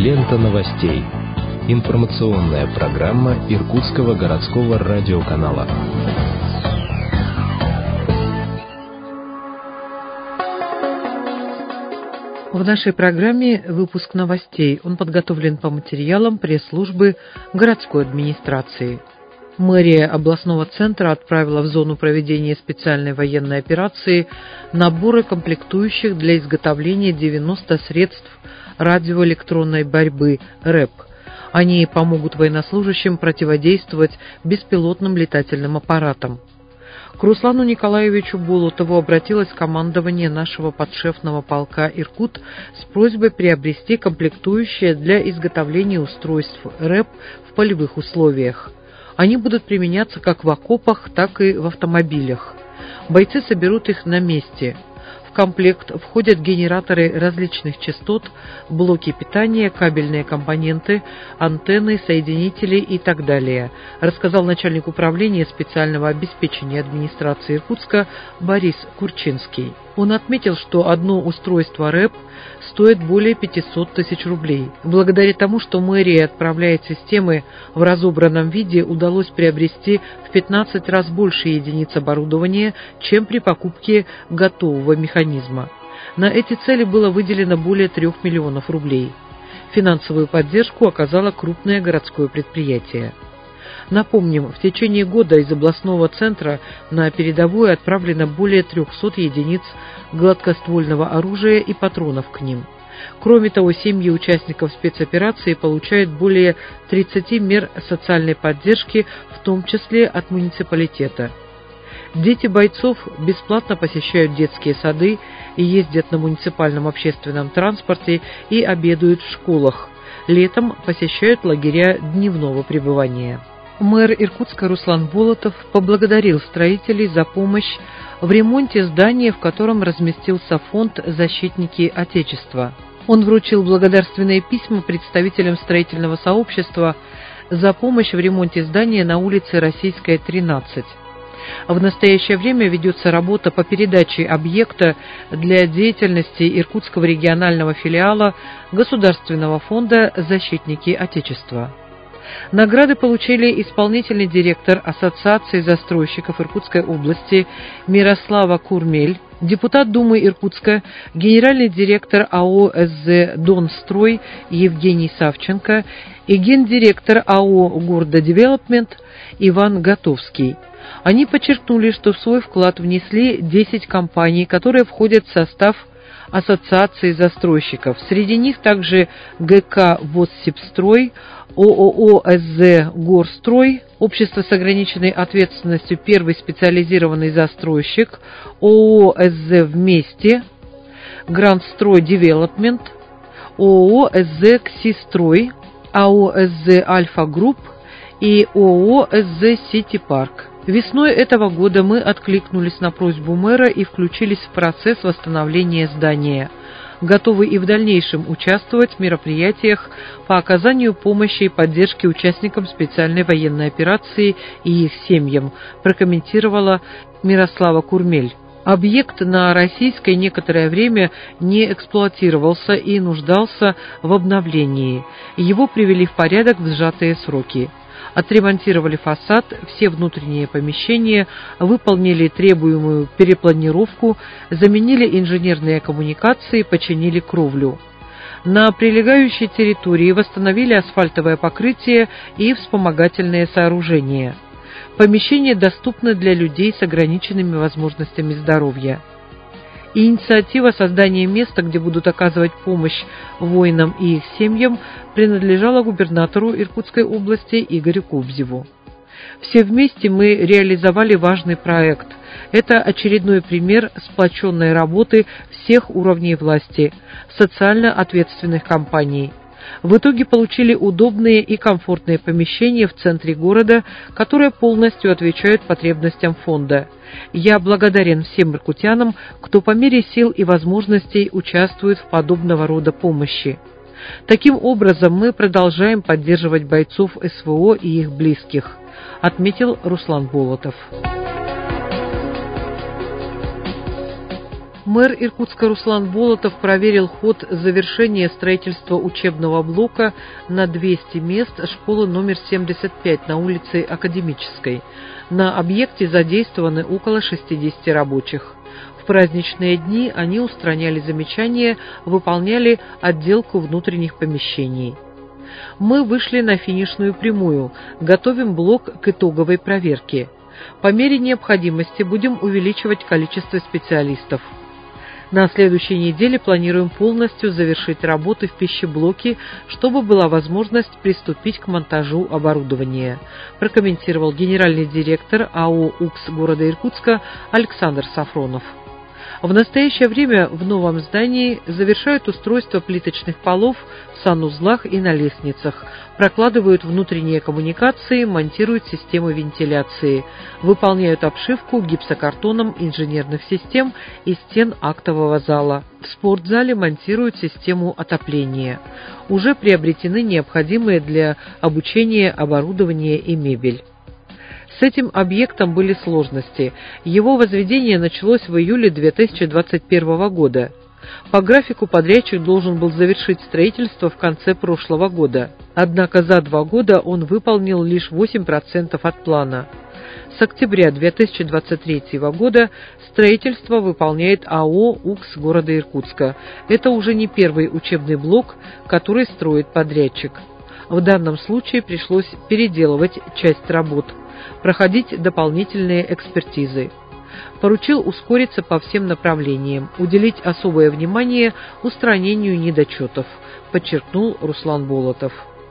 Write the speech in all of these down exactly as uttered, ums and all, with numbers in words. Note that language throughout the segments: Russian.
Лента новостей. Информационная программа Иркутского городского радиоканала. В нашей программе выпуск новостей. Он подготовлен по материалам пресс-службы городской администрации. Мэрия областного центра отправила в зону проведения специальной военной операции наборы комплектующих для изготовления девяноста средств радиоэлектронной борьбы РЭП. Они помогут военнослужащим противодействовать беспилотным летательным аппаратам. К Руслану Николаевичу Болотову обратилось командование нашего подшефного полка «Иркут» с просьбой приобрести комплектующие для изготовления устройств РЭП в полевых условиях. Они будут применяться как в окопах, так и в автомобилях. Бойцы соберут их на месте. В комплект входят генераторы различных частот, блоки питания, кабельные компоненты, антенны, соединители и так далее, рассказал начальник управления специального обеспечения администрации Иркутска Борис Курчинский. Он отметил, что одно устройство РЭП стоит более пятисот тысяч рублей. Благодаря тому, что мэрия отправляет системы в разобранном виде, удалось приобрести в пятнадцать раз больше единиц оборудования, чем при покупке готового механизма. На эти цели было выделено более трех миллионов рублей. Финансовую поддержку оказало крупное городское предприятие. Напомним, в течение года из областного центра на передовую отправлено более трехсот единиц гладкоствольного оружия и патронов к ним. Кроме того, семьи участников спецоперации получают более тридцати мер социальной поддержки, в том числе от муниципалитета. Дети бойцов бесплатно посещают детские сады и ездят на муниципальном общественном транспорте и обедают в школах. Летом посещают лагеря дневного пребывания. Мэр Иркутска Руслан Болотов поблагодарил строителей за помощь в ремонте здания, в котором разместился фонд «Защитники Отечества». Он вручил благодарственные письма представителям строительного сообщества за помощь в ремонте здания на улице Российская, тринадцать. В настоящее время ведется работа по передаче объекта для деятельности Иркутского регионального филиала Государственного фонда «Защитники Отечества». Награды получили исполнительный директор Ассоциации застройщиков Иркутской области Мирослава Курмель, депутат Думы Иркутска, генеральный директор АО СЗ «Донстрой» Евгений Савченко и гендиректор АО «Гордо-девелопмент» Иван Готовский. Они подчеркнули, что в свой вклад внесли десять компаний, которые входят в состав Ассоциации застройщиков. Среди них также ГК «Воссибстрой», ООО СЗ «Горстрой», Общество с ограниченной ответственностью «Первый специализированный застройщик», ООО СЗ «Вместе», Грандстрой Девелопмент, ООО СЗ «Ксистрой», АО СЗ «Альфа Групп» и ООО СЗ «Сити Парк». Весной этого года мы откликнулись на просьбу мэра и включились в процесс восстановления здания. Готовы и в дальнейшем участвовать в мероприятиях по оказанию помощи и поддержки участникам специальной военной операции и их семьям, прокомментировала Мирослава Курмель. Объект на Российской некоторое время не эксплуатировался и нуждался в обновлении. Его привели в порядок в сжатые сроки. Отремонтировали фасад, все внутренние помещения, выполнили требуемую перепланировку, заменили инженерные коммуникации, починили кровлю. На прилегающей территории восстановили асфальтовое покрытие и вспомогательные сооружения. Помещения доступны для людей с ограниченными возможностями здоровья. Инициатива создания места, где будут оказывать помощь воинам и их семьям, принадлежала губернатору Иркутской области Игорю Кобзеву. Все вместе мы реализовали важный проект. Это очередной пример сплоченной работы всех уровней власти, социально ответственных компаний. В итоге получили удобные и комфортные помещения в центре города, которые полностью отвечают потребностям фонда. Я благодарен всем иркутянам, кто по мере сил и возможностей участвует в подобного рода помощи. Таким образом, мы продолжаем поддерживать бойцов СВО и их близких, отметил Руслан Болотов. Мэр Иркутска Руслан Болотов проверил ход завершения строительства учебного блока на двести мест школы номер семьдесят пять на улице Академической. На объекте задействованы около шестидесяти рабочих. В праздничные дни они устраняли замечания, выполняли отделку внутренних помещений. Мы вышли на финишную прямую, готовим блок к итоговой проверке. По мере необходимости будем увеличивать количество специалистов. На следующей неделе планируем полностью завершить работы в пищеблоке, чтобы была возможность приступить к монтажу оборудования, прокомментировал генеральный директор АО УКС города Иркутска Александр Сафронов. В настоящее время в новом здании завершают устройство плиточных полов в санузлах и на лестницах, прокладывают внутренние коммуникации, монтируют системы вентиляции, выполняют обшивку гипсокартоном инженерных систем и стен актового зала. В спортзале монтируют систему отопления. Уже приобретены необходимые для обучения оборудование и мебель. С этим объектом были сложности. Его возведение началось в июле две тысячи двадцать первого года. По графику подрядчик должен был завершить строительство в конце прошлого года. Однако за два года он выполнил лишь восемь процентов от плана. С октября две тысячи двадцать третьего года строительство выполняет АО УКС города Иркутска. Это уже не первый учебный блок, который строит подрядчик. В данном случае пришлось переделывать часть работ, проходить дополнительные экспертизы. Поручил ускориться по всем направлениям, уделить особое внимание устранению недочетов, подчеркнул Руслан Болотов.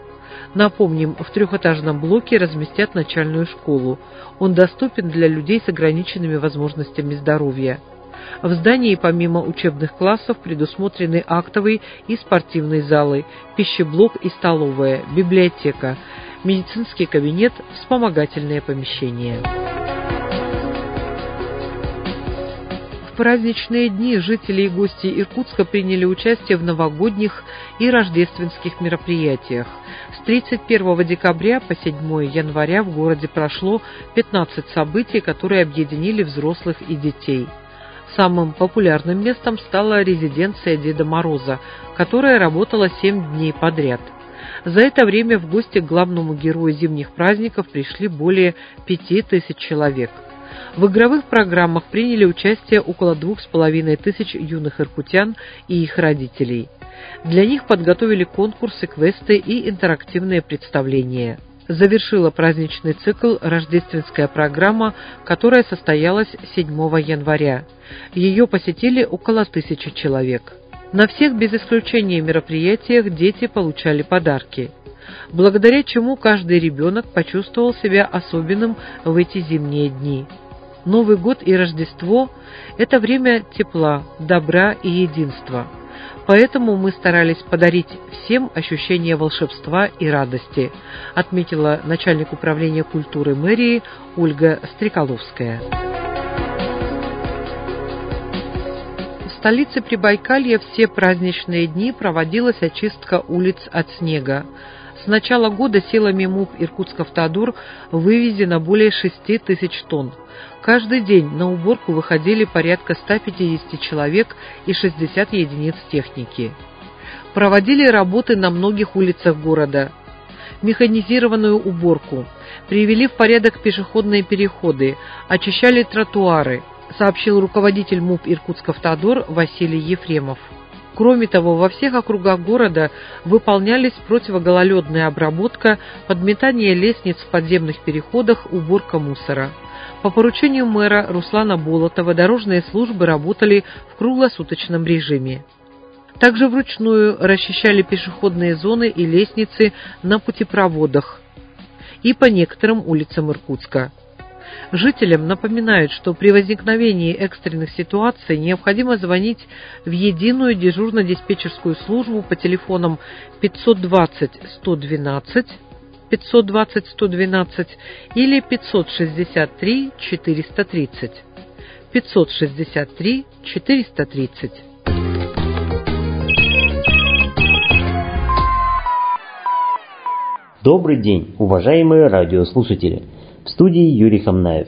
Напомним, в трехэтажном блоке разместят начальную школу. Он доступен для людей с ограниченными возможностями здоровья. В здании помимо учебных классов предусмотрены актовый и спортивный залы, пищеблок и столовая, библиотека, медицинский кабинет, вспомогательные помещения. В праздничные дни жители и гости Иркутска приняли участие в новогодних и рождественских мероприятиях. С тридцать первого декабря по седьмое января в городе прошло пятнадцать событий, которые объединили взрослых и детей. Самым популярным местом стала резиденция Деда Мороза, которая работала семь дней подряд. За это время в гости к главному герою зимних праздников пришли более пяти тысяч человек. В игровых программах приняли участие около двух с половиной тысяч юных иркутян и их родителей. Для них подготовили конкурсы, квесты и интерактивные представления. Завершила праздничный цикл рождественская программа, которая состоялась седьмого января. Ее посетили около тысячи человек. На всех без исключения мероприятиях дети получали подарки, благодаря чему каждый ребенок почувствовал себя особенным в эти зимние дни. Новый год и Рождество – это время тепла, добра и единства. Поэтому мы старались подарить всем ощущение волшебства и радости, отметила начальник управления культуры мэрии Ольга Стрекаловская. В столице Прибайкалья все праздничные дни проводилась очистка улиц от снега. С начала года силами МУП «Иркутск-Автодор» вывезено более шести тысяч тонн. Каждый день на уборку выходили порядка ста пятидесяти человек и шестидесяти единиц техники. Проводили работы на многих улицах города. Механизированную уборку, привели в порядок пешеходные переходы, очищали тротуары, сообщил руководитель МУП «Иркутск-Автодор» Василий Ефремов. Кроме того, во всех округах города выполнялись противогололедная обработка, подметание лестниц в подземных переходах, уборка мусора. По поручению мэра Руслана Болотова дорожные службы работали в круглосуточном режиме. Также вручную расчищали пешеходные зоны и лестницы на путепроводах и по некоторым улицам Иркутска. Жителям напоминают, что при возникновении экстренных ситуаций необходимо звонить в единую дежурно-диспетчерскую службу по телефонам пятьсот двадцать сто двенадцать, пятьсот двадцать сто двенадцать или пятьсот шестьдесят три четыреста тридцать, пятьсот шестьдесят три четыреста тридцать. Добрый день, уважаемые радиослушатели! В студии Юрий Хамнаев. С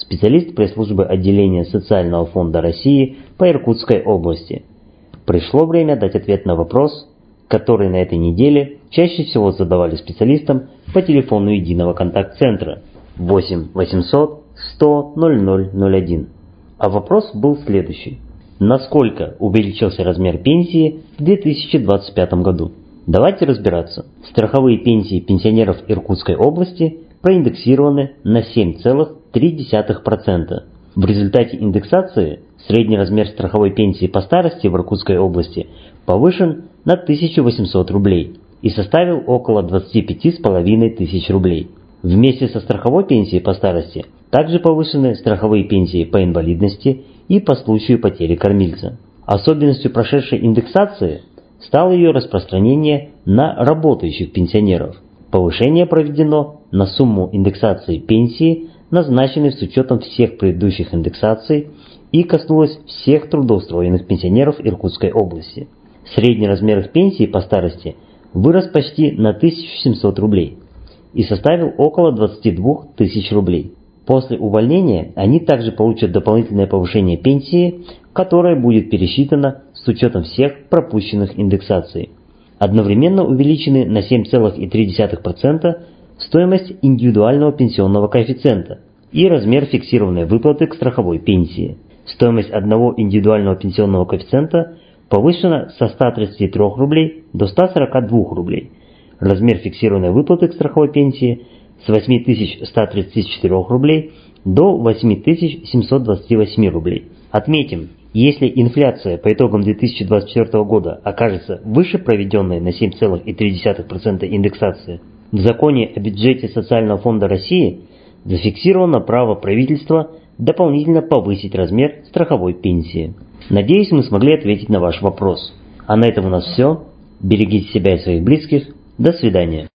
специалист пресс-службы отделения Социального фонда России по Иркутской области. Пришло время дать ответ на вопрос, который на этой неделе чаще всего задавали специалистам по телефону единого контакт-центра восемь восемьсот сто ноль ноль ноль один. А вопрос был следующий. Насколько увеличился размер пенсии в две тысячи двадцать пятом году? Давайте разбираться. Страховые пенсии пенсионеров Иркутской области проиндексированы на семь целых три десятых процента. В результате индексации средний размер страховой пенсии по старости в Иркутской области повышен на тысячу восемьсот рублей и составил около двадцать пять с половиной тысяч рублей. Вместе со страховой пенсией по старости также повышены страховые пенсии по инвалидности и по случаю потери кормильца. Особенностью прошедшей индексации стало ее распространение на работающих пенсионеров. Повышение проведено на сумму индексации пенсии, назначенной с учетом всех предыдущих индексаций, и коснулось всех трудоустроенных пенсионеров Иркутской области. Средний размер их пенсии по старости вырос почти на тысячу семьсот рублей и составил около двадцати двух тысяч рублей. После увольнения они также получат дополнительное повышение пенсии, которое будет пересчитано с учетом всех пропущенных индексаций. Одновременно увеличены на семь целых три десятых процента стоимость индивидуального пенсионного коэффициента и размер фиксированной выплаты к страховой пенсии. Стоимость одного индивидуального пенсионного коэффициента повышена со ста тридцати трёх рублей до ста сорока двух рублей. Размер фиксированной выплаты к страховой пенсии с восьми тысяч ста тридцати четырёх рублей до восьми тысяч семисот двадцати восьми рублей. Отметим, если инфляция по итогам две тысячи двадцать четвёртого года окажется выше проведенной на семь целых три десятых процента индексации, в законе о бюджете Социального фонда России зафиксировано право правительства дополнительно повысить размер страховой пенсии. Надеюсь, мы смогли ответить на ваш вопрос. А на этом у нас все. Берегите себя и своих близких. До свидания.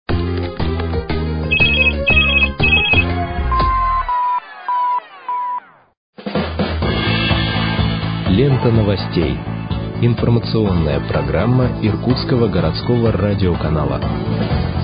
Лента новостей. Информационная программа Иркутского городского радиоканала.